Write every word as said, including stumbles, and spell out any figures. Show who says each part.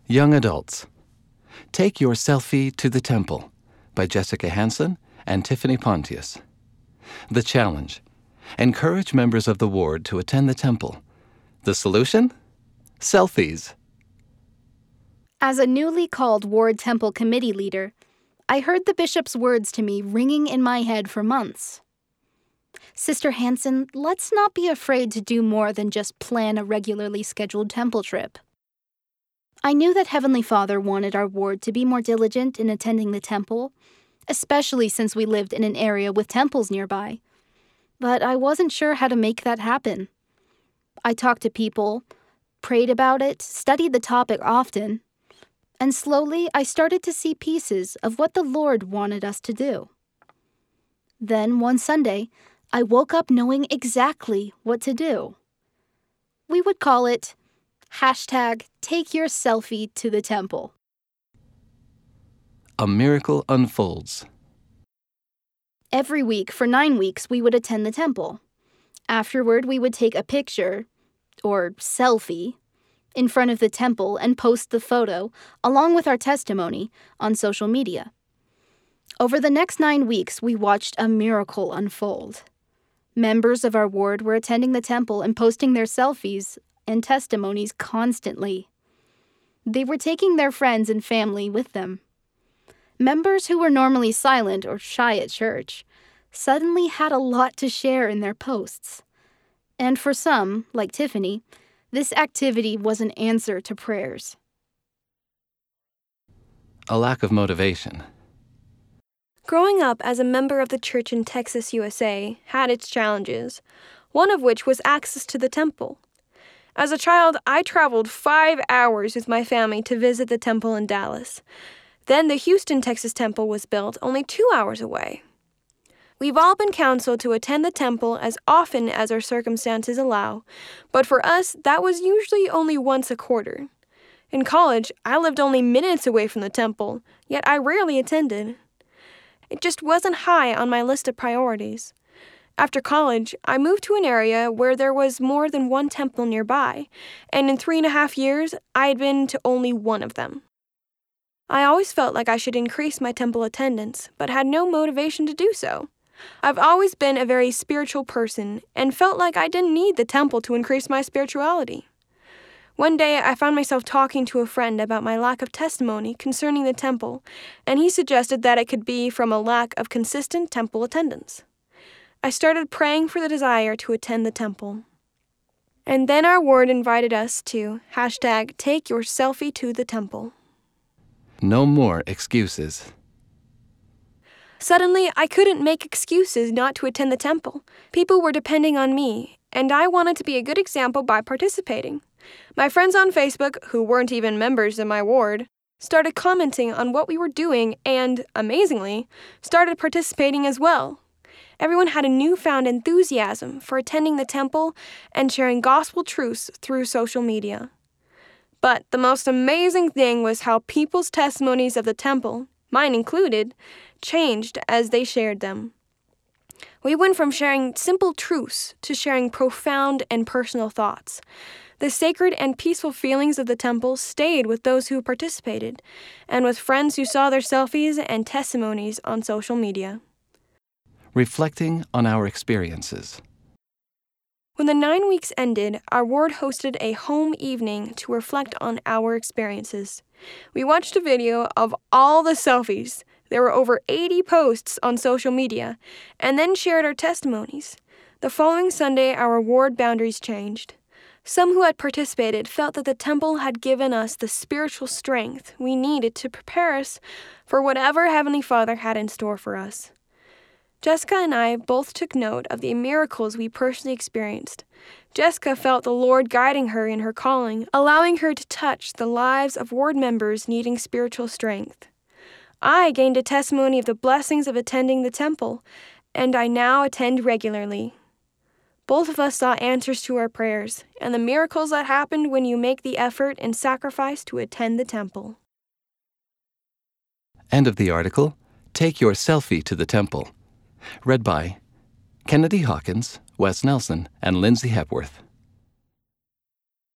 Speaker 1: Young adults, Take Your Selfie to the Temple by Jessica Hansen and Tiffany Pontius. The challenge: encourage members of the ward to attend the temple. The solution? Selfies.
Speaker 2: As a newly called ward temple committee leader, I heard the bishop's words to me ringing in my head for months. Sister Hansen, let's not be afraid to do more than just plan a regularly scheduled temple trip. I knew that Heavenly Father wanted our ward to be more diligent in attending the temple, especially since we lived in an area with temples nearby. But I wasn't sure how to make that happen. I talked to people, prayed about it, studied the topic often, and slowly I started to see pieces of what the Lord wanted us to do. Then one Sunday, I woke up knowing exactly what to do. We would call it hashtag Take Your Selfie to the Temple.
Speaker 1: A miracle unfolds.
Speaker 2: Every week for nine weeks, we would attend the temple. Afterward, we would take a picture, or selfie, in front of the temple and post the photo, along with our testimony, on social media. Over the next nine weeks, we watched a miracle unfold. Members of our ward were attending the temple and posting their selfies and testimonies constantly. They were taking their friends and family with them. Members who were normally silent or shy at church suddenly had a lot to share in their posts. And for some, like Tiffany, this activity was an answer to prayers.
Speaker 1: A lack of motivation.
Speaker 3: Growing up as a member of the church in Texas, U S A, had its challenges, one of which was access to the temple. As a child, I traveled five hours with my family to visit the temple in Dallas. Then the Houston, Texas temple was built only two hours away. We've all been counseled to attend the temple as often as our circumstances allow, but for us, that was usually only once a quarter. In college, I lived only minutes away from the temple, yet I rarely attended. It just wasn't high on my list of priorities. After college, I moved to an area where there was more than one temple nearby, and in three and a half years, I had been to only one of them. I always felt like I should increase my temple attendance, but had no motivation to do so. I've always been a very spiritual person and felt like I didn't need the temple to increase my spirituality. One day, I found myself talking to a friend about my lack of testimony concerning the temple, and he suggested that it could be from a lack of consistent temple attendance. I started praying for the desire to attend the temple. And then our ward invited us to hashtag Take Your Selfie to the Temple.
Speaker 1: No more excuses.
Speaker 3: Suddenly, I couldn't make excuses not to attend the temple. People were depending on me, and I wanted to be a good example by participating. My friends on Facebook, who weren't even members of my ward, started commenting on what we were doing and, amazingly, started participating as well. Everyone had a newfound enthusiasm for attending the temple and sharing gospel truths through social media. But the most amazing thing was how people's testimonies of the temple, mine included, changed as they shared them. We went from sharing simple truths to sharing profound and personal thoughts. The sacred and peaceful feelings of the temple stayed with those who participated, and with friends who saw their selfies and testimonies on social media.
Speaker 1: Reflecting on our experiences.
Speaker 3: When the nine weeks ended, our ward hosted a home evening to reflect on our experiences. We watched a video of all the selfies. There were over eighty posts on social media, and then shared our testimonies. The following Sunday, our ward boundaries changed. Some who had participated felt that the temple had given us the spiritual strength we needed to prepare us for whatever Heavenly Father had in store for us. Jessica and I both took note of the miracles we personally experienced. Jessica felt the Lord guiding her in her calling, allowing her to touch the lives of ward members needing spiritual strength. I gained a testimony of the blessings of attending the temple, and I now attend regularly. Both of us saw answers to our prayers, and the miracles that happened when you make the effort and sacrifice to attend the temple.
Speaker 1: End of the article. Take Your Selfie to the Temple. Read by Kennedy Hawkins, Wes Nelson, and Lindsay Hepworth.